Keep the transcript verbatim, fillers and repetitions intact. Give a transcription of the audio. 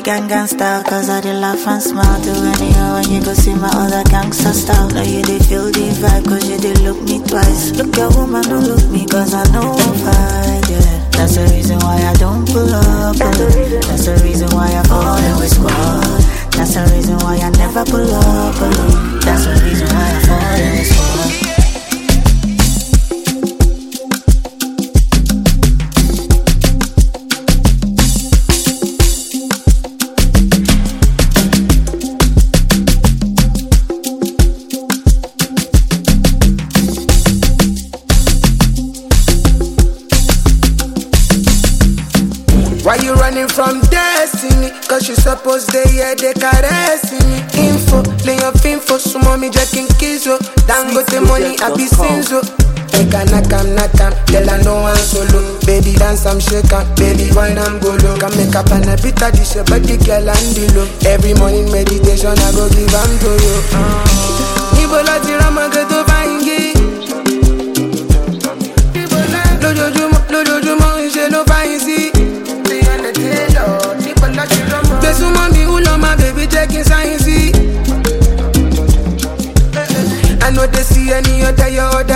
gang gang style, cause I did laugh and smile to anyhow when you go see my other gangster style. Now you did feel the vibe, cause you did look me twice. Look your woman, don't look me, cause I know I'm fine, yeah. That's the reason why I don't pull up, pull up. That's the reason why I fall in with squad. That's the reason why I never pull up, pull up. That's the reason why I fall in with squad. Why you running from destiny? Cause you supposed they hear they caressing me. Info, lay your info, so mommy jacking kizo. Down go the money, I be sinzo. Make a knock am, knock am, tell her no one solo. Baby dance, I'm shaking, baby wine, I'm go low. Can make up and a bit of this, but the girl and the low. Every morning meditation, I go give am to you. Nibola tirama get to vangi. Lojo jumo, lojo jumo, je no vangi. There's so many who love my baby taking science. I know they see any other, your other